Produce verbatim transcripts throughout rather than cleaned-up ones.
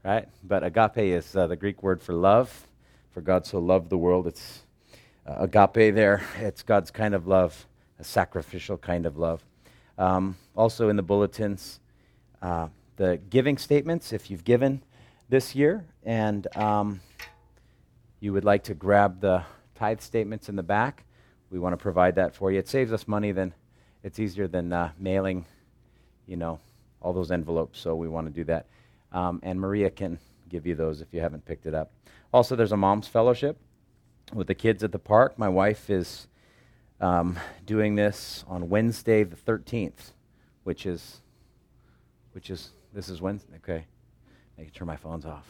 right? But agape is uh, the Greek word for love. For God so loved the world. It's uh, agape there. It's God's kind of love, a sacrificial kind of love. Um, also in the bulletins, uh, the giving statements, if you've given this year and um, you would like to grab the tithe statements in the back, we want to provide that for you. It saves us money. Then it's easier than uh, mailing, you know, all those envelopes, so we want to do that. Um, and Maria can give you those if you haven't picked it up. Also, there's a mom's fellowship with the kids at the park. My wife is um, doing this on Wednesday the thirteenth, which is, which is, this is Wednesday, okay. I can turn my phones off.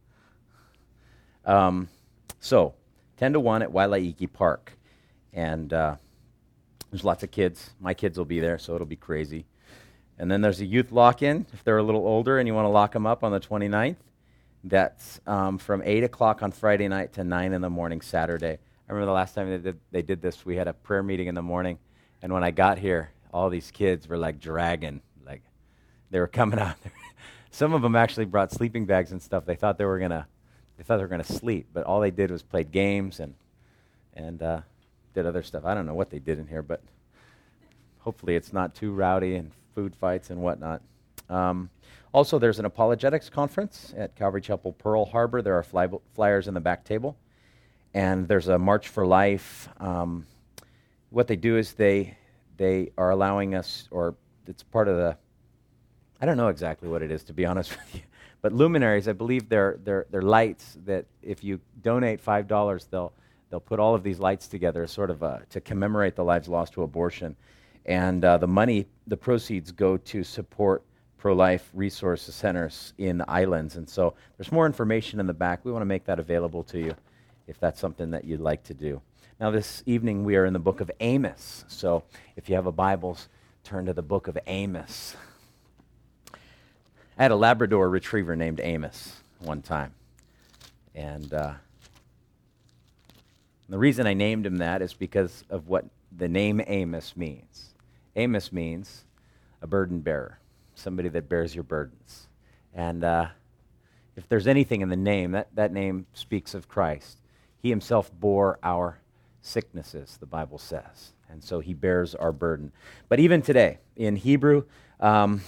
Um, so, ten to one at Wailaiki Park. And uh, there's lots of kids. My kids will be there, so it'll be crazy. And then there's a youth lock-in, if they're a little older and you want to lock them up on the twenty-ninth. That's um, from eight o'clock on Friday night to nine in the morning Saturday. I remember the last time they did, they did this, we had a prayer meeting in the morning, and when I got here, all these kids were like dragging, like they were coming out. Some of them actually brought sleeping bags and stuff. They thought they were gonna, they thought they were gonna sleep, but all they did was played games and and uh, did other stuff. I don't know what they did in here, but hopefully it's not too rowdy and food fights and whatnot. Um, also, there's an apologetics conference at Calvary Chapel, Pearl Harbor. There are fly- flyers in the back table. And there's a March for Life. Um, what they do is they they are allowing us, or it's part of the, I don't know exactly what it is, to be honest with you, but luminaries, I believe they're, they're, they're lights that if you donate five dollars, they'll they'll put all of these lights together sort of a, to commemorate the lives lost to abortion. And uh, the money, the proceeds go to support pro-life resource centers in the islands. And so there's more information in the back. We want to make that available to you if that's something that you'd like to do. Now this evening we are in the book of Amos. So if you have a Bibles, turn to the book of Amos. I had a Labrador retriever named Amos one time. And uh, the reason I named him that is because of what the name Amos means. Amos means a burden bearer, somebody that bears your burdens. And uh, if there's anything in the name, that, that name speaks of Christ. He himself bore our sicknesses, the Bible says. And so he bears our burden. But even today, in Hebrew, um,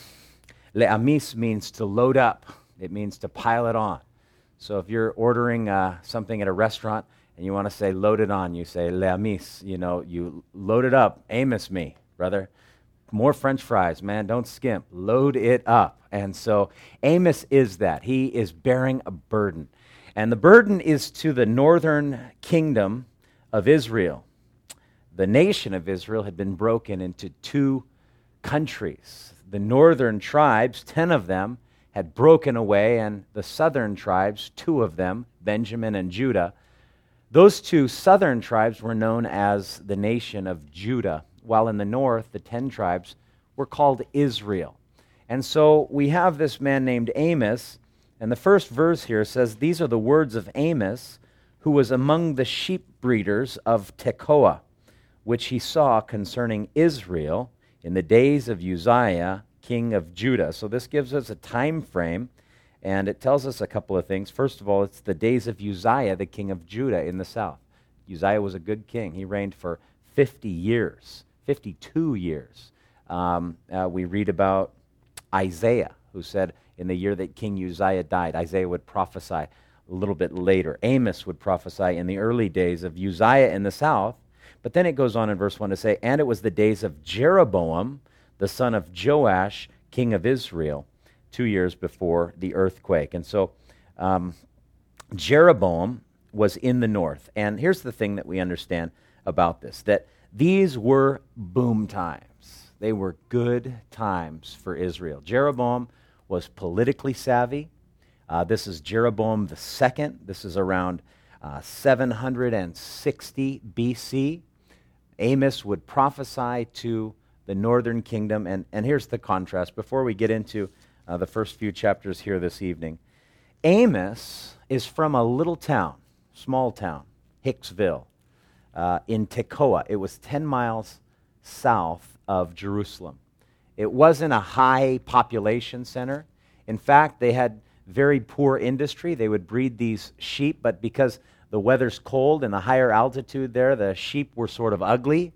le'amis means to load up. It means to pile it on. So if you're ordering uh, something at a restaurant and you want to say load it on, you say le'amis. You know, you load it up. Amos me, brother. More French fries, man. Don't skimp. Load it up. And so Amos is that. He is bearing a burden. And the burden is to the northern kingdom of Israel. The nation of Israel had been broken into two countries. The northern tribes, ten of them, had broken away, and the southern tribes, two of them, Benjamin and Judah, those two southern tribes were known as the nation of Judah, while in the north, the ten tribes were called Israel. And so we have this man named Amos, and the first verse here says, "These are the words of Amos, who was among the sheep breeders of Tekoa, which he saw concerning Israel in the days of Uzziah, king of Judah." So this gives us a time frame, and it tells us a couple of things. First of all, it's the days of Uzziah, the king of Judah in the south. Uzziah was a good king. He reigned for fifty years, fifty-two years. Um, uh, we read about Isaiah, who said in the year that King Uzziah died, Isaiah would prophesy a little bit later. Amos would prophesy in the early days of Uzziah in the south. But then it goes on in verse one to say, "And it was the days of Jeroboam, the son of Joash, king of Israel, two years before the earthquake." And so um, Jeroboam was in the north. And here's the thing that we understand about this, that these were boom times. They were good times for Israel. Jeroboam was politically savvy. Uh, this is Jeroboam the second. This is around uh, seven hundred sixty B C. Amos would prophesy to the northern kingdom. And, and here's the contrast. Before we get into uh, the first few chapters here this evening, Amos is from a little town, small town, Hicksville, uh, in Tekoa. It was ten miles south of Jerusalem. It wasn't a high population center. In fact, they had very poor industry. They would breed these sheep, but because the weather's cold and the higher altitude there, the sheep were sort of ugly.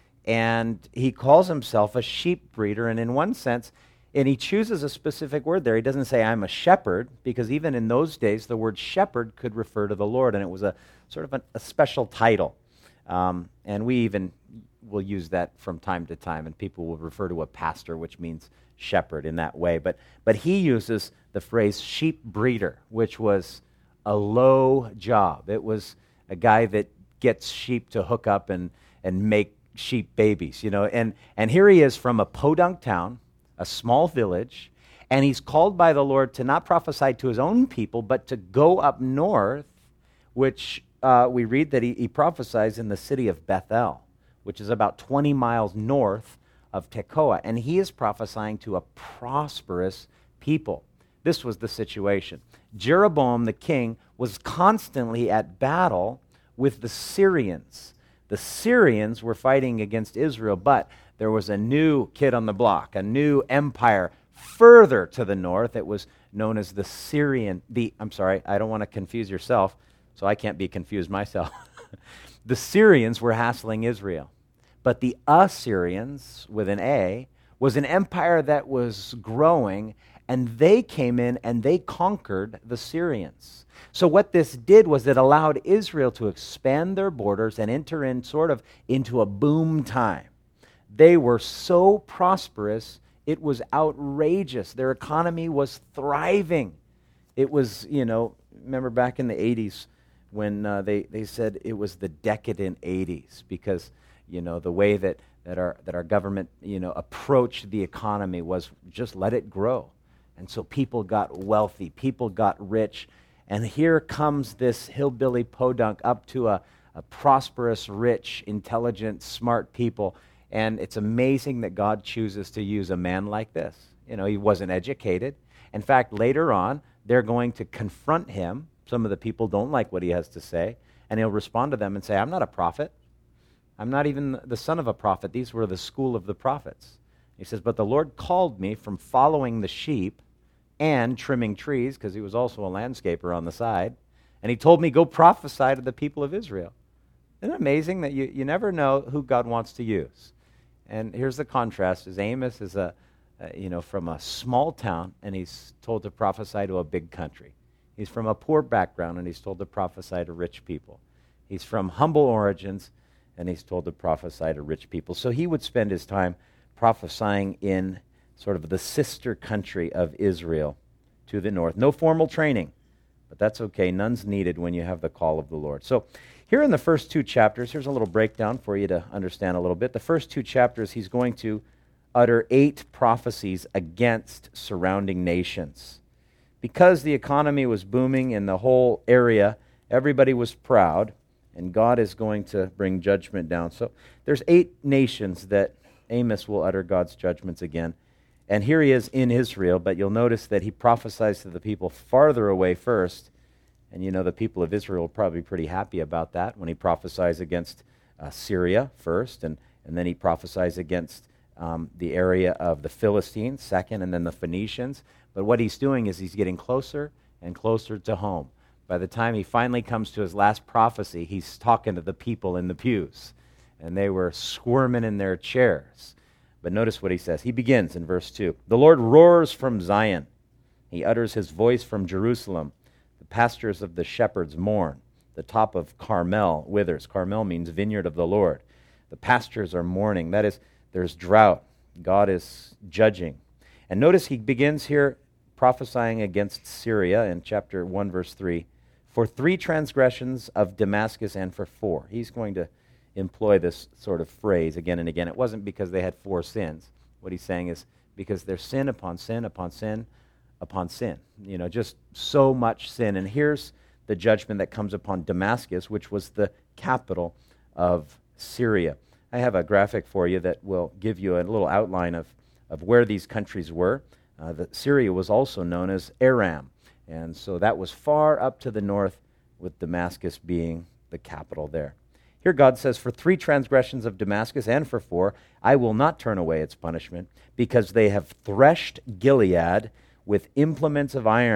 And he calls himself a sheep breeder, and in one sense, and he chooses a specific word there. He doesn't say, I'm a shepherd, because even in those days, the word shepherd could refer to the Lord, and it was a sort of a, a special title. Um, and we even will use that from time to time, and people will refer to a pastor, which means shepherd in that way. But, but he uses the phrase sheep breeder, which was a low job. It was a guy that gets sheep to hook up and, and make sheep babies, you know. And, and here he is from a podunk town, a small village, and he's called by the Lord to not prophesy to his own people, but to go up north, which uh, we read that he, he prophesies in the city of Bethel, which is about twenty miles north of Tekoa, and he is prophesying to a prosperous people. This was the situation. Jeroboam the king was constantly at battle with the Syrians. The Syrians were fighting against Israel, but there was a new kid on the block, a new empire further to the north. It was known as the Syrian, the, I'm sorry, I don't want to confuse yourself, so I can't be confused myself. The Syrians were hassling Israel. But the Assyrians, with an A, was an empire that was growing, and they came in and they conquered the Syrians. So what this did was it allowed Israel to expand their borders and enter in sort of into a boom time. They were so prosperous, it was outrageous. Their economy was thriving. It was, you know, remember back in the eighties when uh, they, they said it was the decadent eighties because, you know, the way that, that, our, that our government, you know, approached the economy was just let it grow. And so people got wealthy, people got rich, and here comes this hillbilly podunk up to a, a prosperous, rich, intelligent, smart people. And it's amazing that God chooses to use a man like this. You know, he wasn't educated. In fact, later on, they're going to confront him. Some of the people don't like what he has to say, and he'll respond to them and say, I'm not a prophet. I'm not even the son of a prophet. These were the school of the prophets. He says, but the Lord called me from following the sheep and trimming trees, because he was also a landscaper on the side, and he told me, go prophesy to the people of Israel. Isn't it amazing that you, you never know who God wants to use? And here's the contrast, is Amos is a, uh, you know, from a small town, and he's told to prophesy to a big country. He's from a poor background, and he's told to prophesy to rich people. He's from humble origins, and he's told to prophesy to rich people. So he would spend his time prophesying in sort of the sister country of Israel to the north. No formal training, but that's okay. None's needed when you have the call of the Lord. So here in the first two chapters, here's a little breakdown for you to understand a little bit. The first two chapters, he's going to utter eight prophecies against surrounding nations. Because the economy was booming in the whole area, everybody was proud, and God is going to bring judgment down. So there's eight nations that Amos will utter God's judgments again. And here he is in Israel, but you'll notice that he prophesies to the people farther away first. And you know, the people of Israel are probably pretty happy about that when he prophesies against uh, Syria first, and, and then he prophesies against um, the area of the Philistines second, and then the Phoenicians. But what he's doing is he's getting closer and closer to home. By the time he finally comes to his last prophecy, he's talking to the people in the pews, and they were squirming in their chairs. But notice what he says. He begins in verse two. The Lord roars from Zion. He utters his voice from Jerusalem. The pastures of the shepherds mourn. The top of Carmel withers. Carmel means vineyard of the Lord. The pastures are mourning. That is, there's drought. God is judging. And notice he begins here prophesying against Syria in chapter one, verse three. For three transgressions of Damascus and for four. He's going to employ this sort of phrase again and again. It wasn't because they had four sins. What he's saying is because there's sin upon sin upon sin upon sin. You know, just so much sin. And here's the judgment that comes upon Damascus, which was the capital of Syria. I have a graphic for you that will give you a little outline of, of where these countries were. Uh, the, Syria was also known as Aram. And so that was far up to the north, with Damascus being the capital there. Here God says, for three transgressions of Damascus and for four, I will not turn away its punishment, because they have threshed Gilead with implements of iron.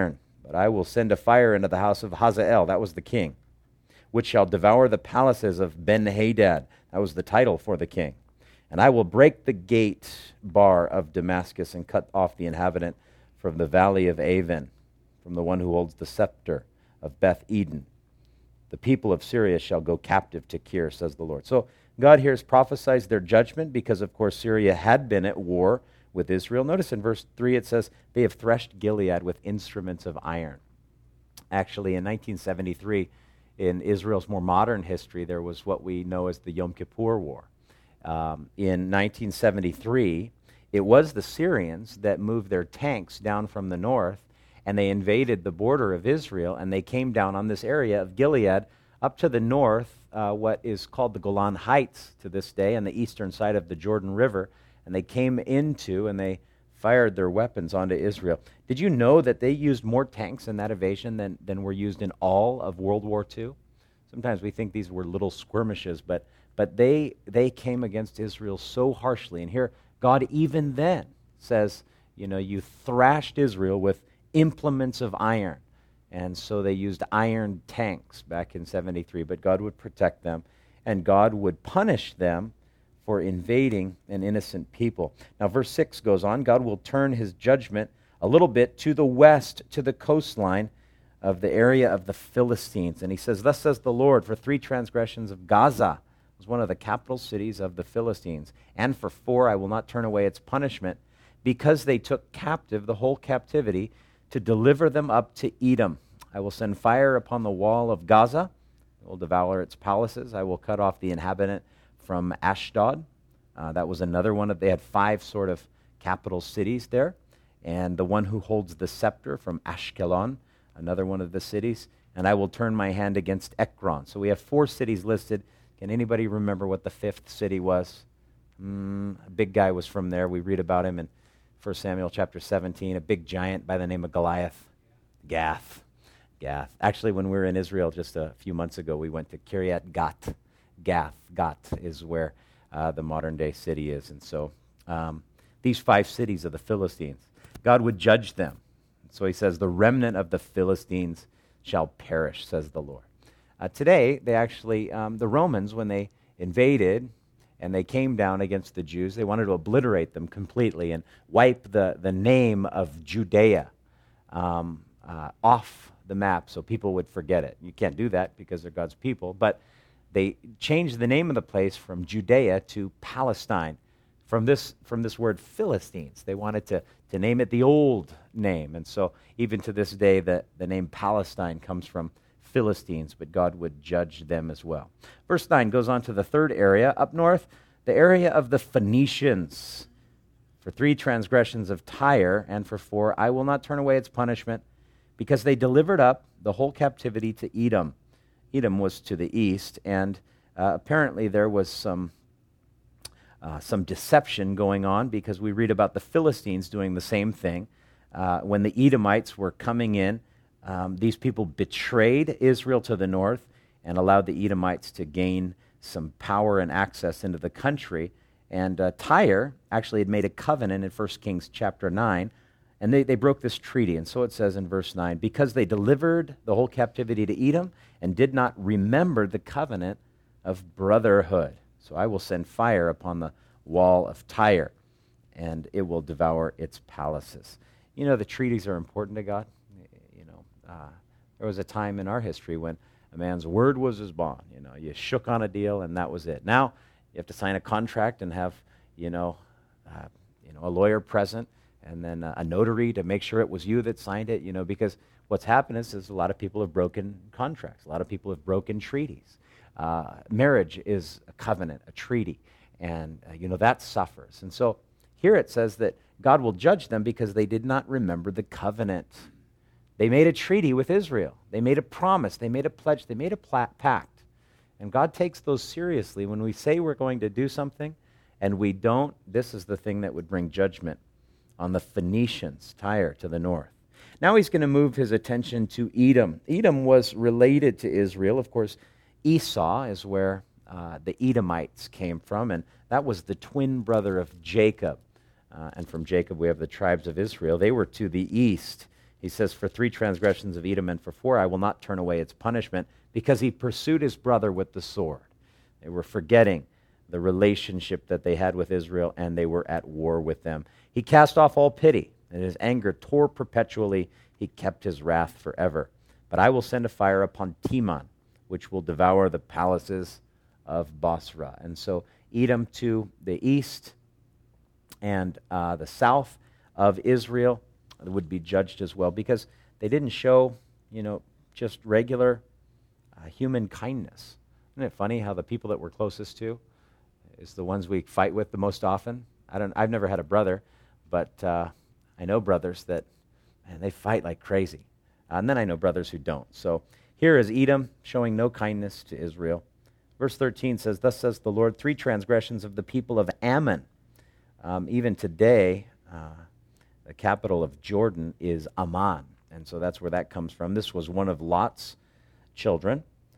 But I will send a fire into the house of Hazael, that was the king, which shall devour the palaces of Ben-Hadad, that was the title for the king. And I will break the gate bar of Damascus and cut off the inhabitant from the valley of Avon, from the one who holds the scepter of Beth Eden. The people of Syria shall go captive to Kir, says the Lord. So God here has prophesied their judgment because, of course, Syria had been at war with Israel. Notice in verse three it says, they have threshed Gilead with instruments of iron. Actually, in nineteen seventy-three, in Israel's more modern history, there was what we know as the Yom Kippur War. Um, in nineteen seventy-three, it was the Syrians that moved their tanks down from the north, and they invaded the border of Israel, and they came down on this area of Gilead up to the north, uh, what is called the Golan Heights to this day, on the eastern side of the Jordan River, and they came into and they fired their weapons onto Israel. Did you know that they used more tanks in that invasion than, than were used in all of World War Two? Sometimes we think these were little skirmishes, but but they they came against Israel so harshly. And here, God even then says, you know, you thrashed Israel with implements of iron. And so they used iron tanks back in seventy-three, but God would protect them, and God would punish them for invading an innocent people. Now, verse six goes on, God will turn his judgment a little bit to the west, to the coastline of the area of the Philistines. And he says, thus says the Lord, for three transgressions of Gaza, it was one of the capital cities of the Philistines, and for four I will not turn away its punishment, because they took captive the whole captivity, to deliver them up to Edom. I will send fire upon the wall of Gaza. It will devour its palaces. I will cut off the inhabitant from Ashdod. Uh, that was another one of, they had five sort of capital cities there. And the one who holds the scepter from Ashkelon, another one of the cities. And I will turn my hand against Ekron. So we have four cities listed. Can anybody remember what the fifth city was? Mm, a big guy was from there. We read about him in First Samuel chapter seventeen, a big giant by the name of Goliath. Gath. Gath. Actually, when we were in Israel just a few months ago, we went to Kiryat Gat. Gath. Gat is where uh, the modern-day city is. And so um, these five cities of the Philistines, God would judge them. So he says, the remnant of the Philistines shall perish, says the Lord. Uh, today, they actually, um, the Romans, when they invaded and they came down against the Jews, they wanted to obliterate them completely and wipe the, the name of Judea um, uh, off the map so people would forget it. You can't do that because they're God's people, but they changed the name of the place from Judea to Palestine. From this from this word Philistines. They wanted to, to name it the old name. And so even to this day, the, the name Palestine comes from Philistines, but God would judge them as well. Verse nine goes on to the third area. Up north, the area of the Phoenicians. For three transgressions of Tyre, and for four, I will not turn away its punishment, because they delivered up the whole captivity to Edom. Edom was to the east, and uh, apparently there was some uh, some deception going on, because we read about the Philistines doing the same thing. Uh, when the Edomites were coming in, um, these people betrayed Israel to the north and allowed the Edomites to gain some power and access into the country. And uh, Tyre actually had made a covenant in First Kings chapter nine, and they, they broke this treaty. And so it says in verse nine, because they delivered the whole captivity to Edom and did not remember the covenant of brotherhood. So I will send fire upon the wall of Tyre, and it will devour its palaces. You know, the treaties are important to God. You know, uh, there was a time in our history when a man's word was his bond. You know, you shook on a deal, and that was it. Now, you have to sign a contract and have, you know, uh, you know, a lawyer present, and then uh, a notary to make sure it was you that signed it, you know, because what's happened is, is a lot of people have broken contracts. A lot of people have broken treaties. Uh, marriage is a covenant, a treaty, and, uh, you know, that suffers. And so here it says that God will judge them because they did not remember the covenant. They made a treaty with Israel. They made a promise. They made a pledge. They made a pla- pact. And God takes those seriously. When we say we're going to do something and we don't, this is the thing that would bring judgment on the Phoenicians, Tyre to the north. Now he's going to move his attention to Edom. Edom was related to Israel. Of course, Esau is where uh, the Edomites came from, and that was the twin brother of Jacob. Uh, and from Jacob we have the tribes of Israel. They were to the east. He says, for three transgressions of Edom and for four, I will not turn away its punishment, because he pursued his brother with the sword. They were forgetting the relationship that they had with Israel, and they were at war with them. He cast off all pity, and his anger tore perpetually. He kept his wrath forever. But I will send a fire upon Teman, which will devour the palaces of Bosra. And so Edom to the east and uh, the south of Israel would be judged as well, because they didn't show, you know, just regular uh, human kindness. Isn't it funny how the people that we're closest to is the ones we fight with the most often? I don't. I've never had a brother, but uh, I know brothers that, man, they fight like crazy. Uh, and then I know brothers who don't. So here is Edom showing no kindness to Israel. Verse thirteen says, thus says the Lord, three transgressions of the people of Ammon. Um, even today, uh, the capital of Jordan is Amman, and so that's where that comes from. This was one of Lot's children,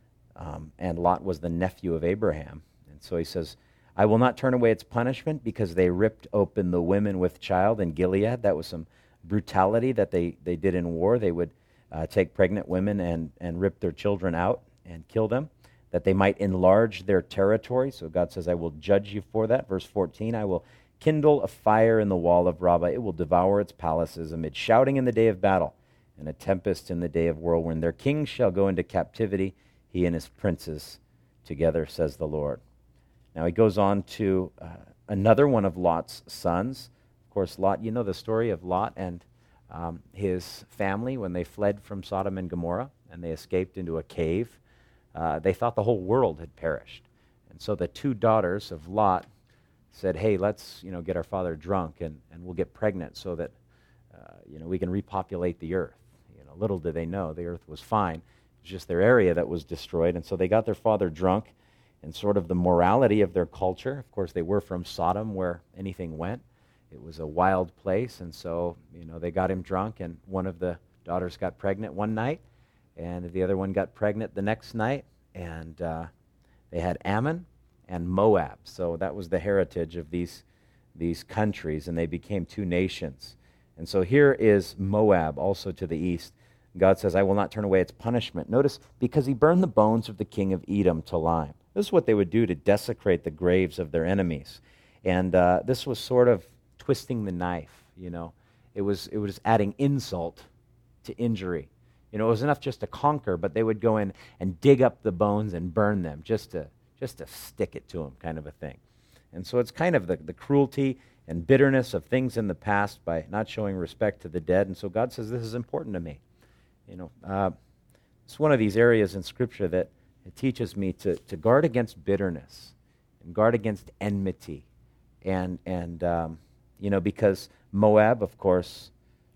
um, and Lot was the nephew of Abraham. And so he says, I will not turn away its punishment, because they ripped open the women with child in Gilead. That was some brutality that they, they did in war. They would uh, take pregnant women and, and rip their children out and kill them, that they might enlarge their territory. So God says, I will judge you for that. Verse fourteen, I will kindle a fire in the wall of Rabbah. It will devour its palaces amid shouting in the day of battle and a tempest in the day of whirlwind. Their king shall go into captivity, he and his princes together, says the Lord. Now he goes on to uh, another one of Lot's sons. Of course, Lot, you know the story of Lot and um, his family when they fled from Sodom and Gomorrah and they escaped into a cave. Uh, they thought the whole world had perished. And so the two daughters of Lot said, hey, let's, you know, get our father drunk and, and we'll get pregnant so that, uh, you know, we can repopulate the earth. You know, little did they know the earth was fine. It was just their area that was destroyed. And so they got their father drunk, and sort of the morality of their culture. Of course, they were from Sodom, where anything went. It was a wild place, and so, you know, they got him drunk, and one of the daughters got pregnant one night, and the other one got pregnant the next night, and uh, they had Ammon and Moab. So that was the heritage of these, these countries, and they became two nations. And so here is Moab, also to the east. God says, I will not turn away its punishment. Notice, because he burned the bones of the king of Edom to lime. This is what they would do to desecrate the graves of their enemies. And uh, this was sort of twisting the knife, you know. It was, it was adding insult to injury. You know, it was enough just to conquer, but they would go in and dig up the bones and burn them just to just to stick it to them, kind of a thing. And so it's kind of the, the cruelty and bitterness of things in the past by not showing respect to the dead. And so God says, this is important to me. You know, uh, it's one of these areas in Scripture that it teaches me to, to guard against bitterness and guard against enmity. And, and um, you know, because Moab, of course,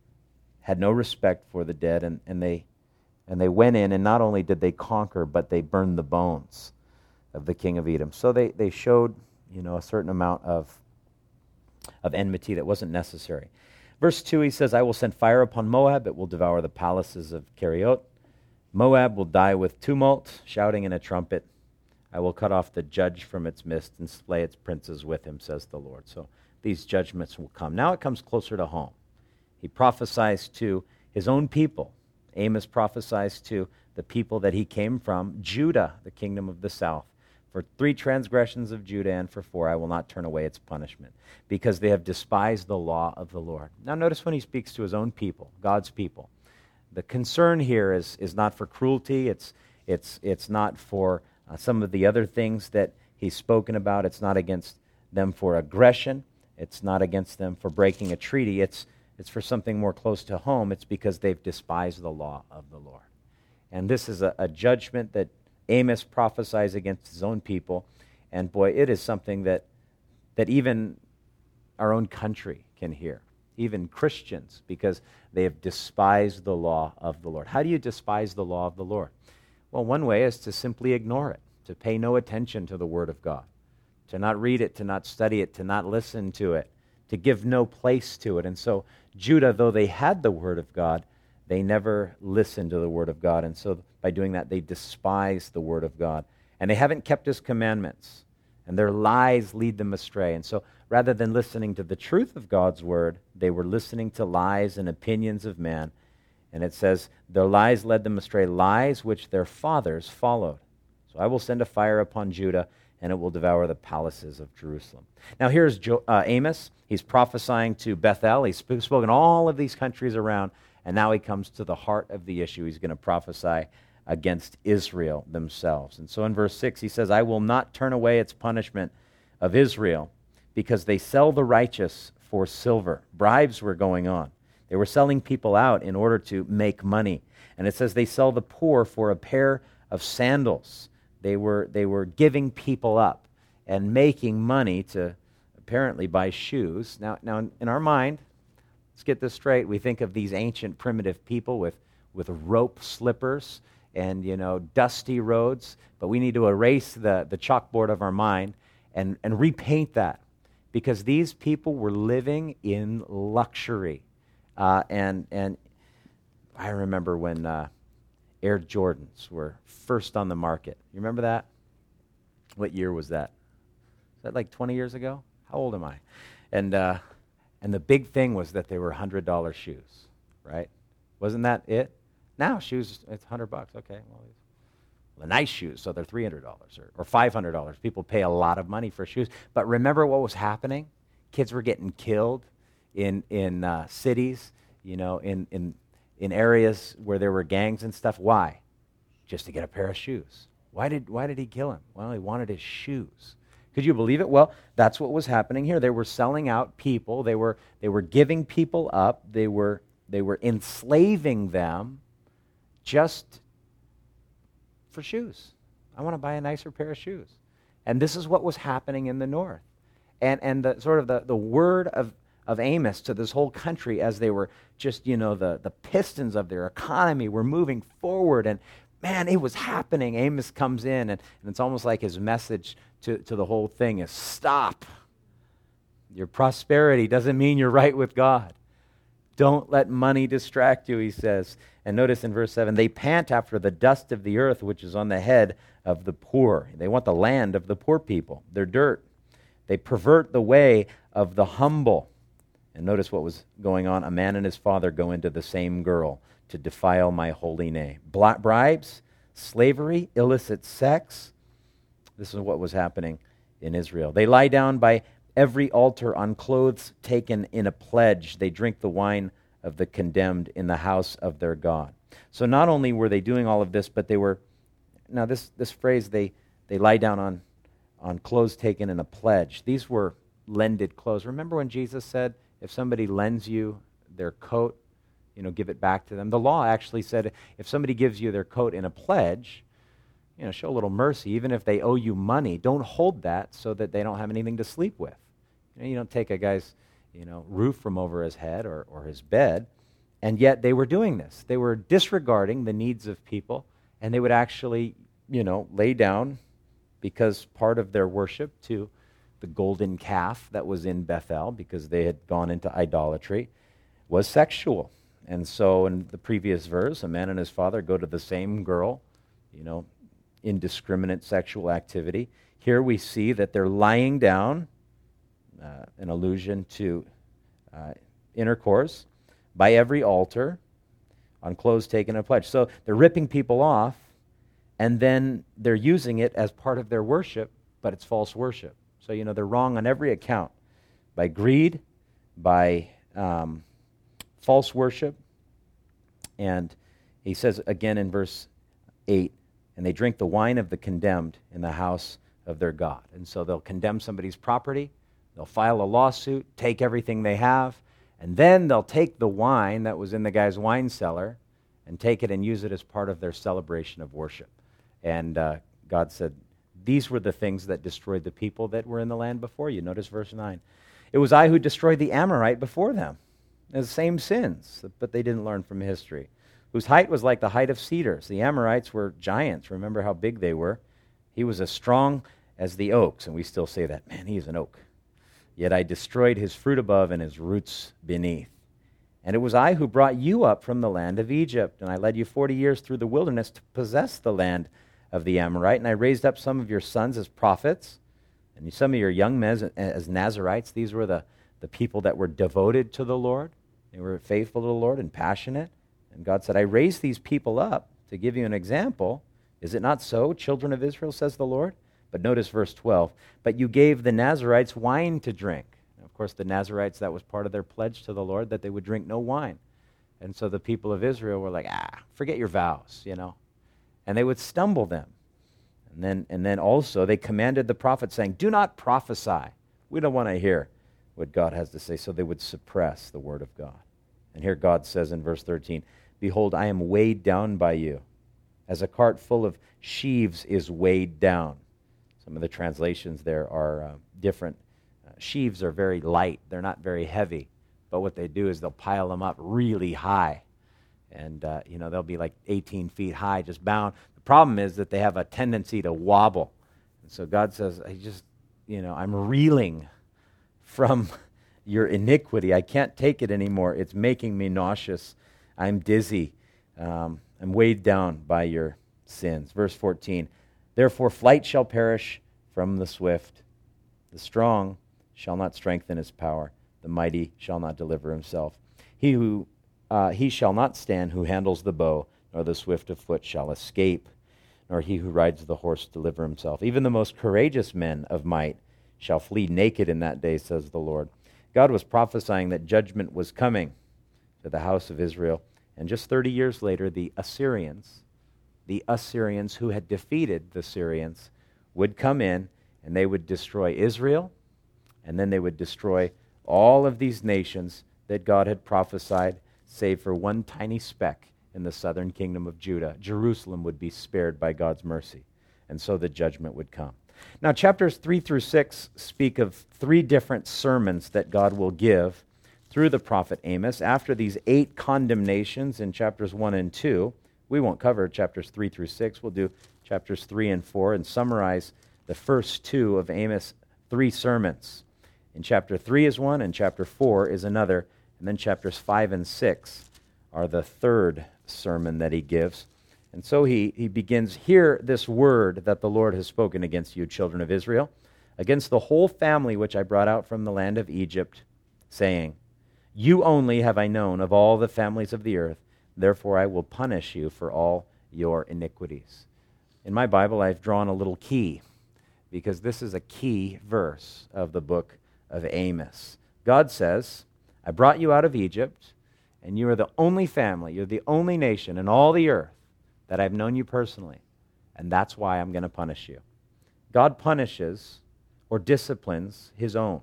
had no respect for the dead, and, and they and they went in, and not only did they conquer, but they burned the bones of the king of Edom. So they, they showed, you know, a certain amount of, of enmity that wasn't necessary. Verse two, he says, I will send fire upon Moab. It will devour the palaces of Keriot. Moab will die with tumult, shouting in a trumpet. I will cut off the judge from its midst and slay its princes with him, says the Lord. So these judgments will come. Now it comes closer to home. He prophesies to his own people. Amos prophesies to the people that he came from, Judah, the kingdom of the south. For three transgressions of Judah and for four, I will not turn away its punishment, because they have despised the law of the Lord. Now notice when he speaks to his own people, God's people, the concern here is, is not for cruelty. It's, it's, it's not for uh, some of the other things that he's spoken about. It's not against them for aggression. It's not against them for breaking a treaty. It's, it's for something more close to home. It's because they've despised the law of the Lord. And this is a, a judgment that Amos prophesies against his own people. And boy, it is something that, that even our own country can hear. Even Christians, because they have despised the law of the Lord. How do you despise the law of the Lord? Well, one way is to simply ignore it, to pay no attention to the Word of God, to not read it, to not study it, to not listen to it, to give no place to it. And so Judah, though they had the Word of God, they never listened to the Word of God. And so by doing that, they despise the Word of God. And they haven't kept His commandments. And their lies lead them astray. And so rather than listening to the truth of God's Word, they were listening to lies and opinions of man. And it says, their lies led them astray, lies which their fathers followed. So I will send a fire upon Judah, and it will devour the palaces of Jerusalem. Now here's jo- uh, Amos. He's prophesying to Bethel. He's sp- spoken all of these countries around, and now he comes to the heart of the issue. He's going to prophesy against Israel themselves. And so in verse six, he says, I will not turn away its punishment of Israel, because they sell the righteous for silver. Bribes were going on. They were selling people out in order to make money. And it says they sell the poor for a pair of sandals. They were, they were giving people up and making money to apparently buy shoes. Now, now in our mind, let's get this straight. We think of these ancient primitive people with, with rope slippers and, you know, dusty roads. But we need to erase the, the chalkboard of our mind and, and repaint that. Because these people were living in luxury. Uh, and and I remember when uh, Air Jordans were first on the market. You remember that? What year was that? Was that like twenty years ago? How old am I? And uh, and the big thing was that they were one hundred dollars shoes, right? Wasn't that it? Now shoes, it's one hundred bucks. Okay, well, the nice shoes, so they're three hundred dollars or, or five hundred dollars. People pay a lot of money for shoes. But remember what was happening? Kids were getting killed in in uh, cities, you know, in, in in areas where there were gangs and stuff. Why? Just to get a pair of shoes. Why did why did he kill him? Well, he wanted his shoes. Could you believe it? Well, that's what was happening here. They were selling out people. They were they were giving people up. They were they were enslaving them just for shoes. I want to buy a nicer pair of shoes. And this is what was happening in the north. And and the sort of the, the word of, of Amos to this whole country as they were just, you know, the, the pistons of their economy were moving forward. And man, it was happening. Amos comes in and, and it's almost like his message to, to the whole thing is stop. Your prosperity doesn't mean you're right with God. Don't let money distract you, he says. And notice in verse seven, they pant after the dust of the earth, which is on the head of the poor. They want the land of the poor people. They're dirt. They pervert the way of the humble. And notice what was going on. A man and his father go into the same girl to defile my holy name. Bla- bribes, slavery, illicit sex. This is what was happening in Israel. They lie down by every altar on clothes taken in a pledge. They drink the wine of the condemned in the house of their God. So not only were they doing all of this, but they were, now this, this phrase, they, they lie down on, on clothes taken in a pledge. These were lended clothes. Remember when Jesus said, if somebody lends you their coat, you know, give it back to them. The law actually said if somebody gives you their coat in a pledge, you know, show a little mercy. Even if they owe you money, don't hold that so that they don't have anything to sleep with. You know, you don't take a guy's, you know, roof from over his head or, or his bed. And yet they were doing this. They were disregarding the needs of people, and they would actually, you know, lay down because part of their worship to the golden calf that was in Bethel, because they had gone into idolatry, was sexual. And so in the previous verse, a man and his father go to the same girl, you know, indiscriminate sexual activity. Here we see that they're lying down, uh, an allusion to uh, intercourse, by every altar, on clothes taken in a pledge. So they're ripping people off, and then they're using it as part of their worship, but it's false worship. So, you know, they're wrong on every account, by greed, by um, false worship. And he says again in verse eight, and they drink the wine of the condemned in the house of their God. And so they'll condemn somebody's property, they'll file a lawsuit, take everything they have, and then they'll take the wine that was in the guy's wine cellar and take it and use it as part of their celebration of worship. And uh, God said, these were the things that destroyed the people that were in the land before you. Notice verse nine. It was I who destroyed the Amorite before them. The same sins, but they didn't learn from history. Whose height was like the height of cedars. The Amorites were giants. Remember how big they were. He was as strong as the oaks, and we still say that. Man, he's an oak. Yet I destroyed his fruit above and his roots beneath. And it was I who brought you up from the land of Egypt, and I led you forty years through the wilderness to possess the land of the Amorite, and I raised up some of your sons as prophets, and some of your young men as, as Nazirites. These were the, the people that were devoted to the Lord. They were faithful to the Lord and passionate. And God said, I raised these people up to give you an example. Is it not so, children of Israel, says the Lord? But notice verse twelve. But you gave the Nazarites wine to drink. And of course, the Nazarites, that was part of their pledge to the Lord, that they would drink no wine. And so the people of Israel were like, ah, forget your vows, you know. And they would stumble them. And then, and then also they commanded the prophets, saying, do not prophesy. We don't want to hear what God has to say. So they would suppress the word of God. And here God says in verse thirteen, behold, I am weighed down by you, as a cart full of sheaves is weighed down. Some of the translations there are uh, different. Uh, sheaves are very light. They're not very heavy. But what they do is they'll pile them up really high. And, uh, you know, they'll be like eighteen feet high, just bound. The problem is that they have a tendency to wobble. And so God says, I just, you know, I'm reeling from your iniquity. I can't take it anymore. It's making me nauseous. I'm dizzy. Um, I'm weighed down by your sins. Verse fourteen, therefore flight shall perish from the swift. The strong shall not strengthen his power. The mighty shall not deliver himself. He who uh, he shall not stand who handles the bow, nor the swift of foot shall escape, nor he who rides the horse deliver himself. Even the most courageous men of might shall flee naked in that day, says the Lord. God was prophesying that judgment was coming to the house of Israel. And just thirty years later, the Assyrians, the Assyrians who had defeated the Syrians, would come in and they would destroy Israel, and then they would destroy all of these nations that God had prophesied, save for one tiny speck in the southern kingdom of Judah. Jerusalem would be spared by God's mercy, and so the judgment would come. Now, chapters three through six speak of three different sermons that God will give through the prophet Amos. After these eight condemnations in chapters one and two, we won't cover chapters three through six. We'll do chapters three and four and summarize the first two of Amos' three sermons. In chapter three is one, and chapter four is another, and then chapters five and six are the third sermon that he gives. And so he, he begins, hear this word that the Lord has spoken against you, children of Israel, against the whole family which I brought out from the land of Egypt, saying, you only have I known of all the families of the earth, therefore I will punish you for all your iniquities. In my Bible, I've drawn a little key, because this is a key verse of the book of Amos. God says, I brought you out of Egypt, and you are the only family, you're the only nation in all the earth that I've known you personally, and that's why I'm going to punish you. God punishes or disciplines his own.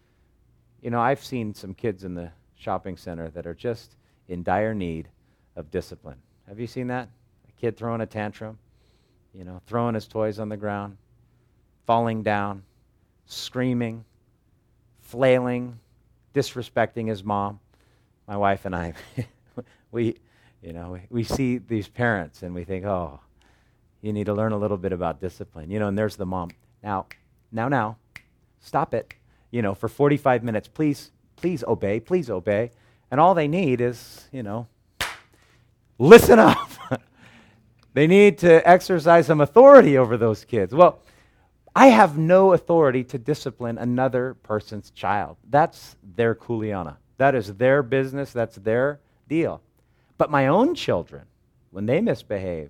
You know, I've seen some kids in the shopping center that are just in dire need of discipline. Have you seen that? A kid throwing a tantrum, you know, throwing his toys on the ground, falling down, screaming, flailing, disrespecting his mom. My wife and I, we, you know, we, we see these parents and we think, oh, you need to learn a little bit about discipline. You know, and there's the mom. Now, now, now, stop it. You know, for forty-five minutes, please, please obey, please obey. And all they need is, you know, listen up. They need to exercise some authority over those kids. Well, I have no authority to discipline another person's child. That's their kuleana. That is their business. That's their deal. But my own children, when they misbehave,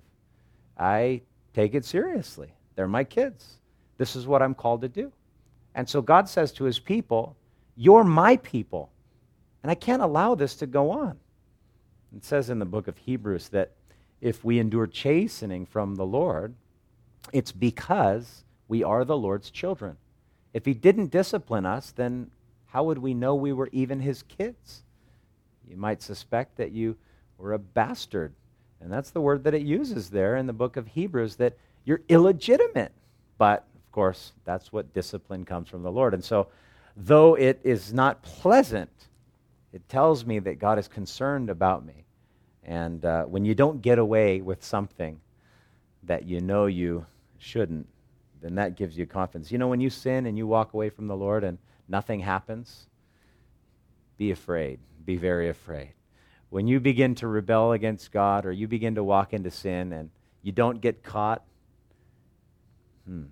I take it seriously. They're my kids. This is what I'm called to do. And so God says to his people, you're my people. And I can't allow this to go on. It says in the book of Hebrews that if we endure chastening from the Lord, it's because we are the Lord's children. If he didn't discipline us, then how would we know we were even his kids? You might suspect that you were a bastard. And that's the word that it uses there in the book of Hebrews, that you're illegitimate. But, of course, that's what discipline comes from the Lord. And so, though it is not pleasant, it tells me that God is concerned about me. And uh, when you don't get away with something that you know you shouldn't, then that gives you confidence. You know, when you sin and you walk away from the Lord and nothing happens, be afraid. Be very afraid. When you begin to rebel against God or you begin to walk into sin and you don't get caught, hmm,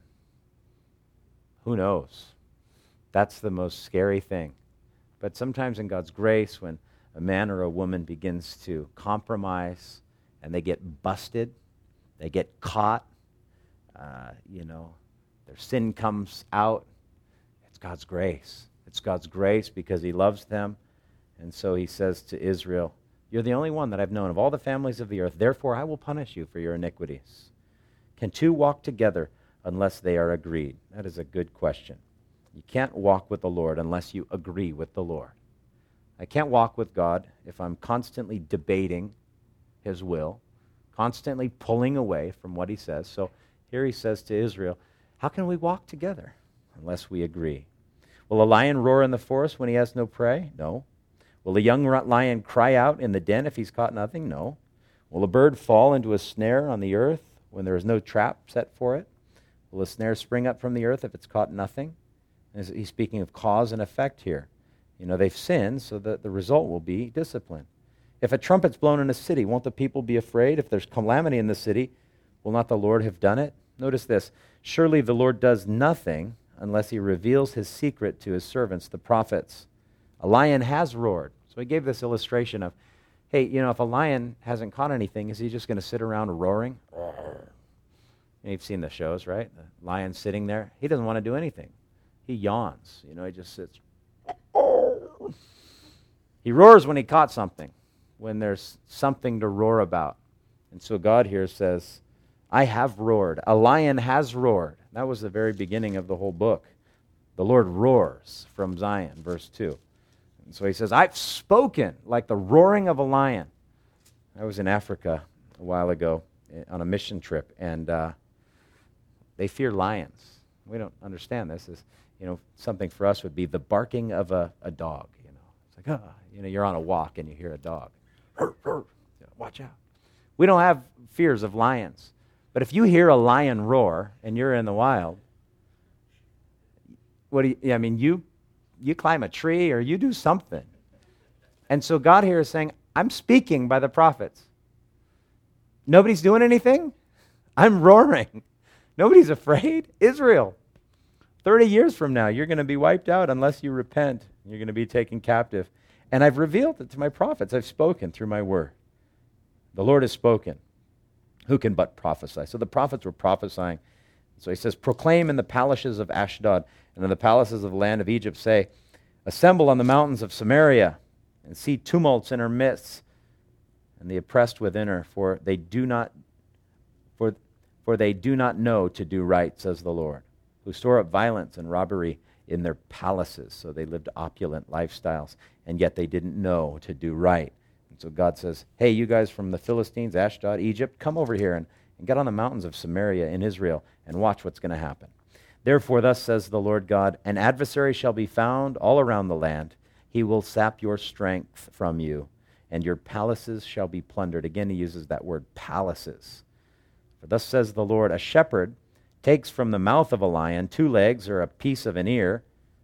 who knows? That's the most scary thing. But sometimes in God's grace, when a man or a woman begins to compromise and they get busted, they get caught, uh, you know, their sin comes out, it's God's grace. It's God's grace because he loves them. And so he says to Israel, you're the only one that I've known of all the families of the earth. Therefore, I will punish you for your iniquities. Can two walk together unless they are agreed? That is a good question. You can't walk with the Lord unless you agree with the Lord. I can't walk with God if I'm constantly debating his will, constantly pulling away from what he says. So here he says to Israel, how can we walk together unless we agree? Will a lion roar in the forest when he has no prey? No. Will a young lion cry out in the den if he's caught nothing? No. Will a bird fall into a snare on the earth when there is no trap set for it? Will a snare spring up from the earth if it's caught nothing? And he's speaking of cause and effect here. You know, they've sinned, so that the result will be discipline. If a trumpet's blown in a city, won't the people be afraid? If there's calamity in the city, will not the Lord have done it? Notice this. Surely the Lord does nothing unless he reveals his secret to his servants, the prophets. A lion has roared. So he gave this illustration of, hey, you know, if a lion hasn't caught anything, is he just going to sit around roaring? And you've seen the shows, right? The lion sitting there. He doesn't want to do anything. He yawns. You know, he just sits. He roars when he caught something, when there's something to roar about. And so God here says, I have roared. A lion has roared. That was the very beginning of the whole book. The Lord roars from Zion, verse two. And so he says, I've spoken like the roaring of a lion. I was in Africa a while ago on a mission trip, and uh, they fear lions. We don't understand this. It's, you know, something for us would be the barking of a, a dog. You know, it's like, ah, you know, you're on a walk and you hear a dog. Watch out. We don't have fears of lions. But if you hear a lion roar and you're in the wild, what do you, I mean, you you climb a tree or you do something. And so God here is saying, I'm speaking by the prophets. Nobody's doing anything? I'm roaring. Nobody's afraid. Israel, thirty years from now, you're going to be wiped out unless you repent. You're going to be taken captive. And I've revealed it to my prophets. I've spoken through my word. The Lord has spoken. Who can but prophesy? So the prophets were prophesying. So he says, proclaim in the palaces of Ashdod and in the palaces of the land of Egypt, say, assemble on the mountains of Samaria and see tumults in her midst and the oppressed within her, for they do not for, for they do not know to do right, says the Lord, who store up violence and robbery in their palaces. So they lived opulent lifestyles, and yet they didn't know to do right. And so God says, hey, you guys from the Philistines, Ashdod, Egypt, come over here and, and get on the mountains of Samaria in Israel and watch what's going to happen. Therefore, thus says the Lord God, an adversary shall be found all around the land. He will sap your strength from you, and your palaces shall be plundered. Again, he uses that word, palaces. For thus says the Lord, a shepherd takes from the mouth of a lion two legs or a piece of an ear.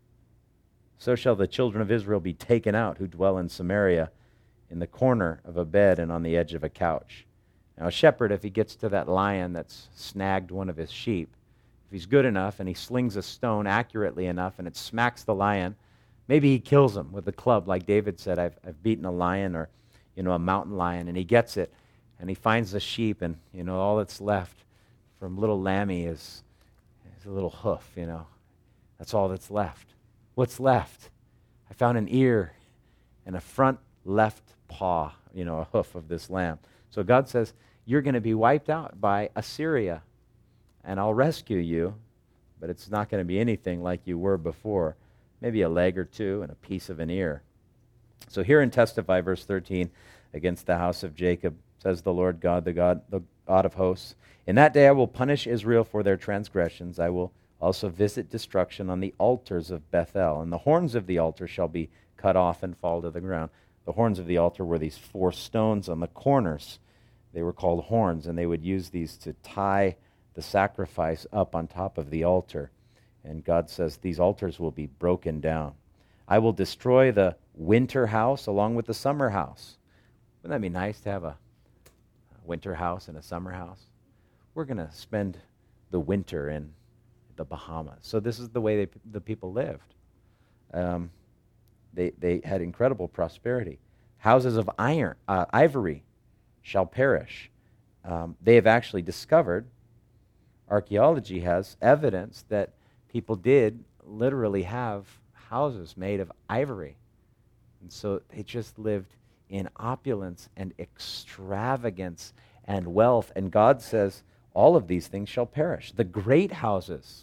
So shall the children of Israel be taken out who dwell in Samaria, in the corner of a bed and on the edge of a couch. Now a shepherd, if he gets to that lion that's snagged one of his sheep, if he's good enough and he slings a stone accurately enough and it smacks the lion, maybe he kills him with a club, like David said, I've, I've beaten a lion or, you know, a mountain lion, and he gets it, and he finds the sheep, and, you know, all that's left from little Lammy is, is a little hoof, you know. That's all that's left. What's left? I found an ear and a front left paw, you know, a hoof of this lamb. So God says, you're going to be wiped out by Assyria, and I'll rescue you, but it's not going to be anything like you were before. Maybe a leg or two and a piece of an ear. So hear and testify, verse thirteen, against the house of Jacob, says the Lord God, the God, the God of hosts. In that day I will punish Israel for their transgressions. I will also visit destruction on the altars of Bethel, and the horns of the altar shall be cut off and fall to the ground. The horns of the altar were these four stones on the corners. They were called horns, and they would use these to tie the sacrifice up on top of the altar. And God says these altars will be broken down. I will destroy the winter house along with the summer house. Wouldn't that be nice to have a winter house and a summer house? We're going to spend the winter in the Bahamas. So this is the way they, the people lived. Um, They they had incredible prosperity. Houses of iron, uh, ivory shall perish. Um, they have actually discovered, archaeology has evidence that people did literally have houses made of ivory. And so they just lived in opulence and extravagance and wealth. And God says, all of these things shall perish. The great houses,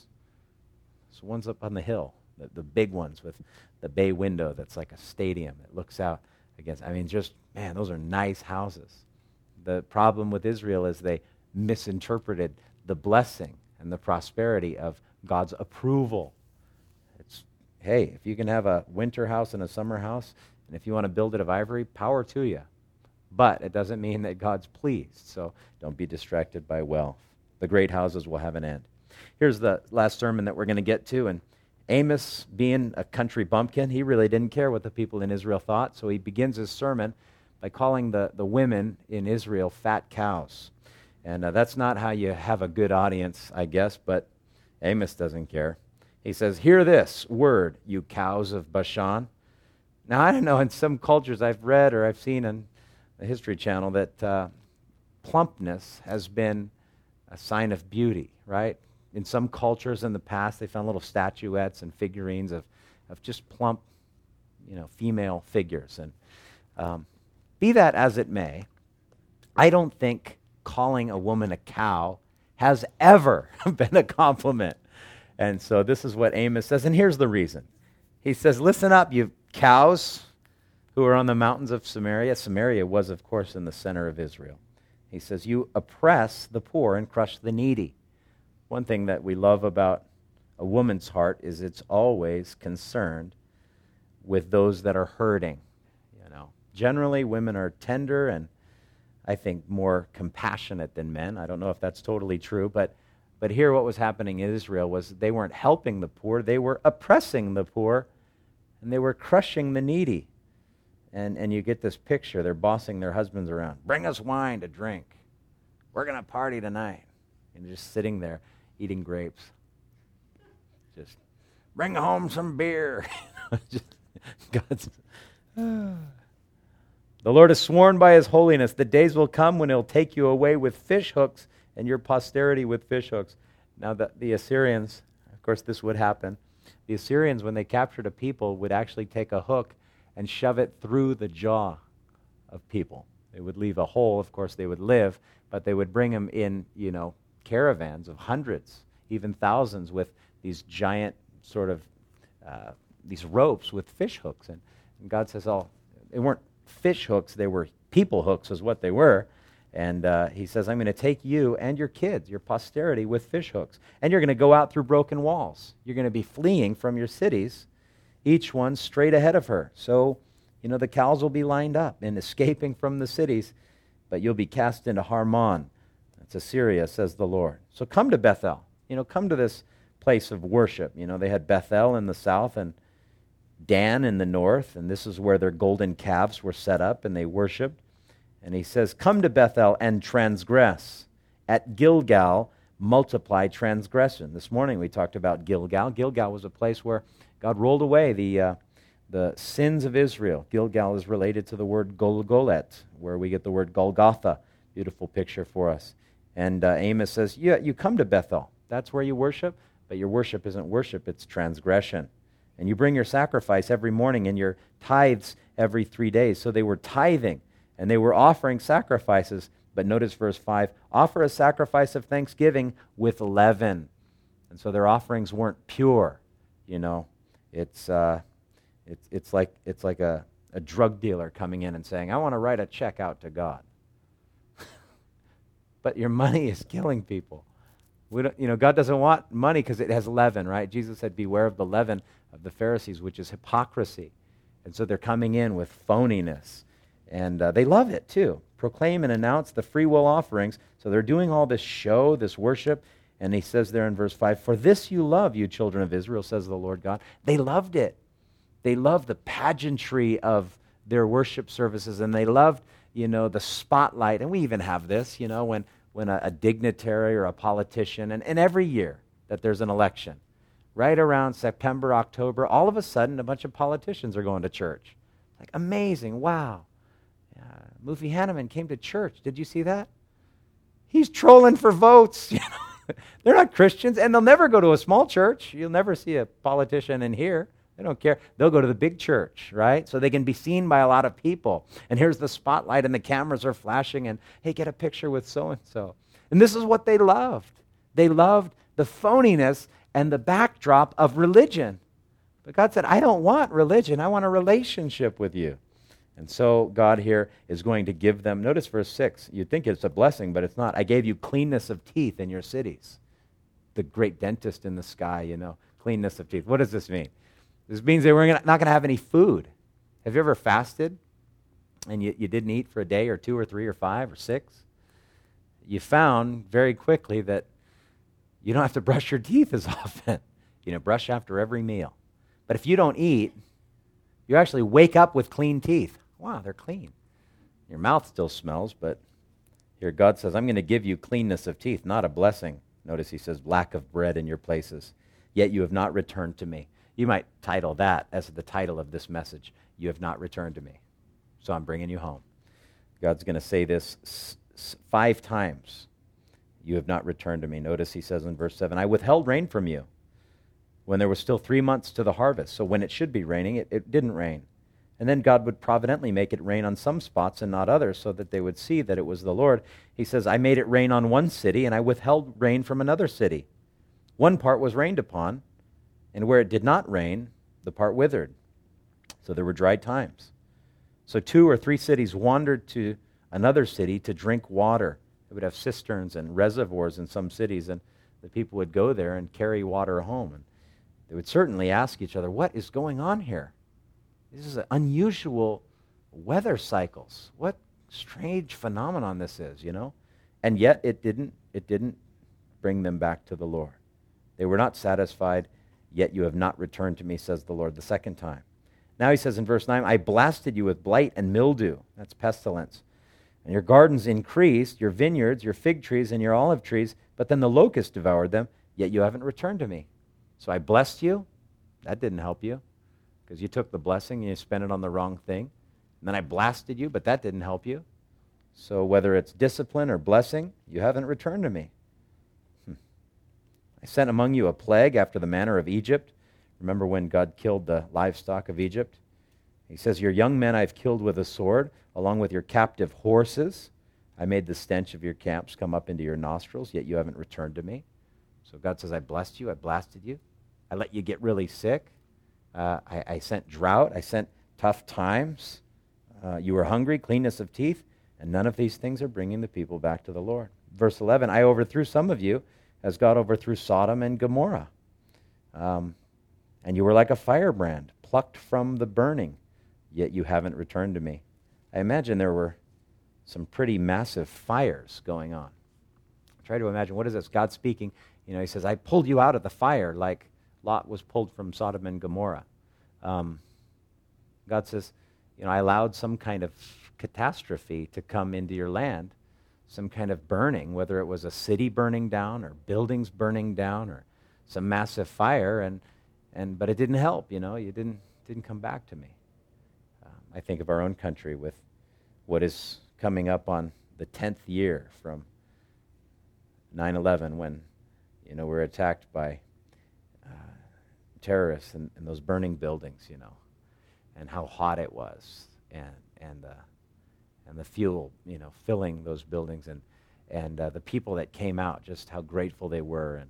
so ones up on the hill, the, the big ones with the bay window that's like a stadium that looks out against, I mean, just, man, those are nice houses. The problem with Israel is they misinterpreted the blessing and the prosperity of God's approval. It's, hey, if you can have a winter house and a summer house, and if you want to build it of ivory, power to you. But it doesn't mean that God's pleased, so don't be distracted by wealth. The great houses will have an end. Here's the last sermon that we're going to get to, and Amos, being a country bumpkin, he really didn't care what the people in Israel thought, so he begins his sermon by calling the, the women in Israel fat cows. And uh, that's not how you have a good audience, I guess, but Amos doesn't care. He says, hear this word, you cows of Bashan. Now, I don't know, in some cultures I've read or I've seen on the History Channel that uh, plumpness has been a sign of beauty, right? In some cultures in the past, they found little statuettes and figurines of, of just plump, you know, female figures. And um, be that as it may, I don't think calling a woman a cow has ever been a compliment. And so this is what Amos says, and here's the reason. He says, listen up, you cows who are on the mountains of Samaria. Samaria was, of course, in the center of Israel. He says, you oppress the poor and crush the needy. One thing that we love about a woman's heart is it's always concerned with those that are hurting. You know, generally women are tender and I think more compassionate than men. I don't know if that's totally true, but but here what was happening in Israel was they weren't helping the poor, they were oppressing the poor, and they were crushing the needy. And and you get this picture, they're bossing their husbands around. Bring us wine to drink. We're going to party tonight. And just sitting there eating grapes. Just bring home some beer. just, God's... The Lord has sworn by his holiness, the days will come when he'll take you away with fish hooks and your posterity with fish hooks. Now the, the Assyrians, of course this would happen, the Assyrians when they captured a people would actually take a hook and shove it through the jaw of people. They would leave a hole, of course they would live, but they would bring them in, you know, caravans of hundreds, even thousands with these giant sort of, uh, these ropes with fish hooks. And, and God says, oh, they weren't fish hooks, they were people hooks is what they were. And uh, he says, I'm going to take you and your kids, your posterity, with fish hooks. And you're going to go out through broken walls. You're going to be fleeing from your cities, each one straight ahead of her. So, you know, the cows will be lined up and escaping from the cities, but you'll be cast into Harmon. That's Assyria, says the Lord. So come to Bethel. You know, come to this place of worship. You know, they had Bethel in the south and Dan in the north, and this is where their golden calves were set up, and they worshipped. And he says, come to Bethel and transgress. At Gilgal, multiply transgression. This morning we talked about Gilgal. Gilgal was a place where God rolled away the uh, the sins of Israel. Gilgal is related to the word Golgolet, where we get the word Golgotha. Beautiful picture for us. And uh, Amos says, yeah, you come to Bethel. That's where you worship, but your worship isn't worship, it's transgression. And you bring your sacrifice every morning and your tithes every three days. So they were tithing, and they were offering sacrifices. But notice verse five, offer a sacrifice of thanksgiving with leaven. And so their offerings weren't pure. You know, it's uh, it's it's like it's like a, a drug dealer coming in and saying, I want to write a check out to God. But your money is killing people. We don't, you know, God doesn't want money because it has leaven, right? Jesus said, beware of the leaven of the Pharisees, which is hypocrisy. And so they're coming in with phoniness. And uh, they love it, too. Proclaim and announce the free will offerings. So they're doing all this show, this worship. And he says there in verse five, for this you love, you children of Israel, says the Lord God. They loved it. They loved the pageantry of their worship services. And they loved, you know, the spotlight. And we even have this, you know, when, when a, a dignitary or a politician, and, and every year that there's an election, right around September, October, all of a sudden a bunch of politicians are going to church. Like, amazing, wow. Uh, Mufi Hanneman came to church. Did you see that? He's trolling for votes. You know? They're not Christians, and they'll never go to a small church. You'll never see a politician in here. They don't care. They'll go to the big church, right? So they can be seen by a lot of people. And here's the spotlight, and the cameras are flashing, and hey, get a picture with so-and-so. And this is what they loved. They loved the phoniness and the backdrop of religion. But God said, I don't want religion. I want a relationship with you. And so God here is going to give them, notice verse six, you'd think it's a blessing, but it's not. I gave you cleanness of teeth in your cities. The great dentist in the sky, you know, cleanness of teeth. What does this mean? This means they were not going to have any food. Have you ever fasted and you, you didn't eat for a day or two or three or five or six? You found very quickly that you don't have to brush your teeth as often. You know, brush after every meal. But if you don't eat, you actually wake up with clean teeth. Wow, they're clean. Your mouth still smells, but here God says, I'm going to give you cleanness of teeth, not a blessing. Notice he says, lack of bread in your places, yet you have not returned to me. You might title that as the title of this message, you have not returned to me, so I'm bringing you home. God's going to say this s- s- five times. You have not returned to me. Notice he says in verse seven, I withheld rain from you when there was still three months to the harvest. So when it should be raining, it, it didn't rain. And then God would providently make it rain on some spots and not others so that they would see that it was the Lord. He says, I made it rain on one city and I withheld rain from another city. One part was rained upon, and where it did not rain, the part withered. So there were dry times. So two or three cities wandered to another city to drink water. They would have cisterns and reservoirs in some cities, and the people would go there and carry water home. And they would certainly ask each other, what is going on here? This is an unusual weather cycles. What strange phenomenon this is, you know? And yet it didn't, it didn't bring them back to the Lord. They were not satisfied, yet you have not returned to me, says the Lord, the second time. Now he says in verse nine, I blasted you with blight and mildew. That's pestilence. And your gardens increased, your vineyards, your fig trees, and your olive trees, but then the locust devoured them, yet you haven't returned to me. So I blessed you. That didn't help you because you took the blessing and you spent it on the wrong thing. And then I blasted you, but that didn't help you. So whether it's discipline or blessing, you haven't returned to me. Hmm. I sent among you a plague after the manner of Egypt. Remember when God killed the livestock of Egypt? He says, your young men I've killed with a sword, along with your captive horses. I made the stench of your camps come up into your nostrils, yet you haven't returned to me. So God says, I blessed you, I blasted you. I let you get really sick. Uh, I, I sent drought. I sent tough times. Uh, you were hungry, cleanness of teeth, and none of these things are bringing the people back to the Lord. Verse eleven, I overthrew some of you as God overthrew Sodom and Gomorrah. Um, and you were like a firebrand, plucked from the burning, yet you haven't returned to me. I imagine there were some pretty massive fires going on. Try to imagine, what is this? God speaking. You know, he says, I pulled you out of the fire like Lot was pulled from Sodom and Gomorrah. Um, God says, you know, I allowed some kind of catastrophe to come into your land, some kind of burning, whether it was a city burning down or buildings burning down or some massive fire, and and but it didn't help, you know, you didn't didn't come back to me. Um, I think of our own country with what is coming up on the tenth year from nine eleven, when, you know, we're attacked by uh, terrorists and, and those burning buildings, you know, and how hot it was, and and uh, and the fuel, you know, filling those buildings, and and uh, the people that came out, just how grateful they were, and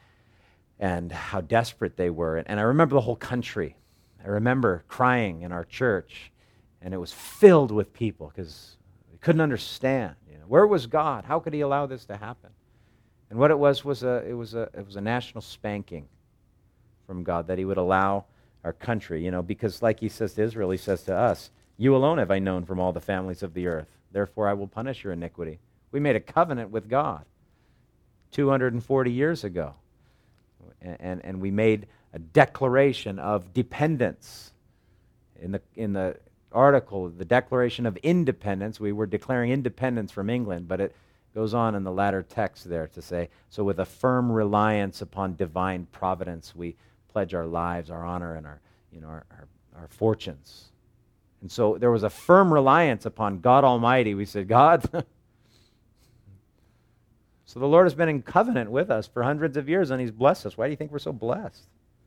and how desperate they were. And, and I remember the whole country. I remember crying in our church, and it was filled with people because we couldn't understand. You know, where was God? How could He allow this to happen? And what it was was a it was a it was a national spanking from God, that He would allow our country, you know, because like He says to Israel, He says to us, you alone have I known from all the families of the earth. Therefore I will punish your iniquity. We made a covenant with God two hundred forty years ago. And, and, and we made a declaration of dependence. In the, in the article, the Declaration of Independence, we were declaring independence from England, but it goes on in the latter text there to say, so with a firm reliance upon divine providence, we pledge our lives, our honor, and our, you know, our, our, our fortunes. And so there was a firm reliance upon God Almighty. We said, God, so the Lord has been in covenant with us for hundreds of years, and he's blessed us. Why do you think we're so blessed?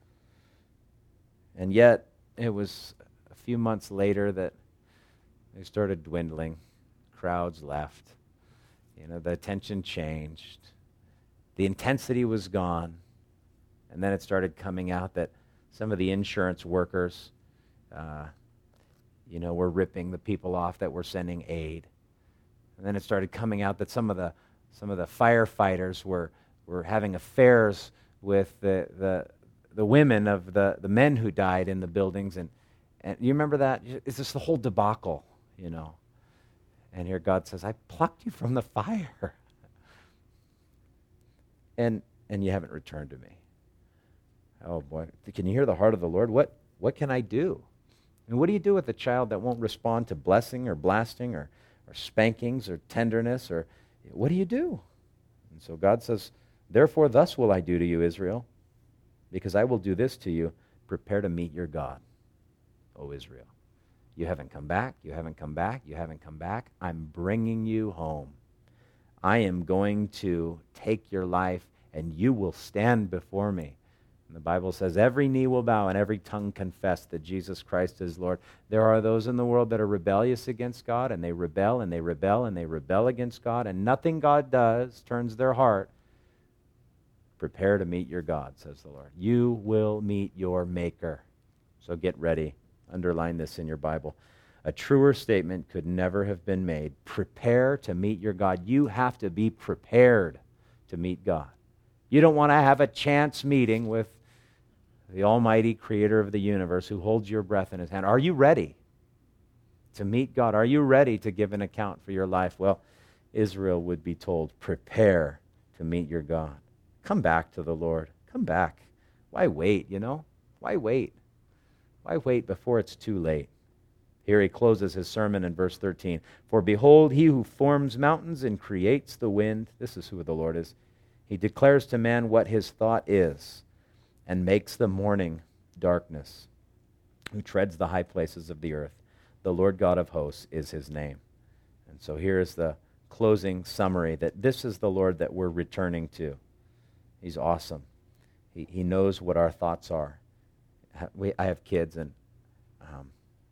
And yet, it was a few months later that they started dwindling. Crowds left. You know, the attention changed. The intensity was gone. And then it started coming out that some of the insurance workers, uh, you know, were ripping the people off that were sending aid. And then it started coming out that some of the some of the firefighters were were having affairs with the the, the women of the, the men who died in the buildings. And, and you remember that? It's just the whole debacle, you know. And here God says, I plucked you from the fire. And and you haven't returned to me. Oh boy, can you hear the heart of the Lord? What what can I do? And what do you do with a child that won't respond to blessing or blasting or, or spankings or tenderness? Or what do you do? And so God says, therefore thus will I do to you, Israel, because I will do this to you. Prepare to meet your God, O Israel. You haven't come back, you haven't come back, you haven't come back. I'm bringing you home. I am going to take your life, and you will stand before me. And the Bible says every knee will bow and every tongue confess that Jesus Christ is Lord. There are those in the world that are rebellious against God, and they rebel and they rebel and they rebel against God, and nothing God does turns their heart. Prepare to meet your God, says the Lord. You will meet your Maker. So get ready. Underline this in your Bible. A truer statement could never have been made. Prepare to meet your God. You have to be prepared to meet God. You don't want to have a chance meeting with the almighty creator of the universe who holds your breath in his hand. Are you ready to meet God? Are you ready to give an account for your life? Well, Israel would be told, prepare to meet your God. Come back to the Lord. Come back. Why wait, you know? Why wait? Why wait before it's too late? Here he closes his sermon in verse thirteen. For behold, he who forms mountains and creates the wind, this is who the Lord is. He declares to man what his thought is and makes the morning darkness, who treads the high places of the earth. The Lord God of hosts is his name. And so here is the closing summary that this is the Lord that we're returning to. He's awesome. He, he knows what our thoughts are. We, I have kids, and um,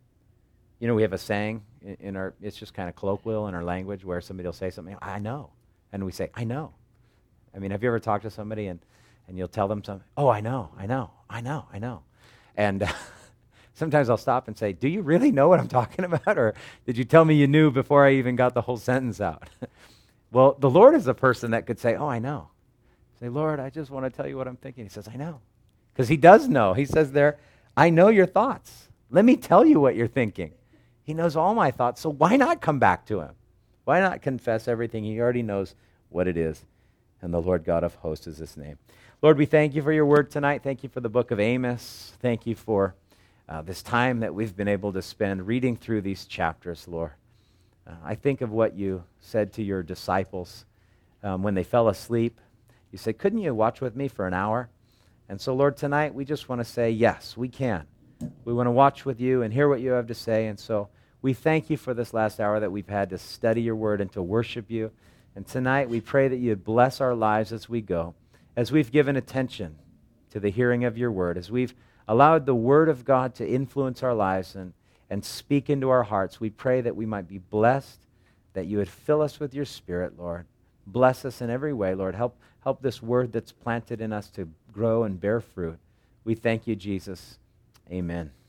you know, we have a saying in, in our, it's just kind of colloquial in our language where somebody will say something, I know. And we say, I know. I mean, have you ever talked to somebody and, and you'll tell them something? Oh, I know, I know, I know, I know. And uh, sometimes I'll stop and say, do you really know what I'm talking about? Or did you tell me you knew before I even got the whole sentence out? Well, the Lord is a person that could say, oh, I know. Say, Lord, I just want to tell you what I'm thinking. He says, I know. Because he does know. He says there, I know your thoughts. Let me tell you what you're thinking. He knows all my thoughts, so why not come back to him? Why not confess everything? He already knows what it is. And the Lord God of hosts is his name. Lord, we thank you for your word tonight. Thank you for the book of Amos. Thank you for uh, this time that we've been able to spend reading through these chapters, Lord. Uh, I think of what you said to your disciples um, when they fell asleep. You said, couldn't you watch with me for an hour? And so, Lord, tonight we just want to say, yes, we can. We want to watch with you and hear what you have to say. And so we thank you for this last hour that we've had to study your word and to worship you. And tonight we pray that you bless our lives as we go, as we've given attention to the hearing of your word, as we've allowed the word of God to influence our lives and, and speak into our hearts. We pray that we might be blessed, that you would fill us with your spirit, Lord. Bless us in every way, Lord. Help, help this word that's planted in us to grow and bear fruit. We thank you, Jesus. Amen.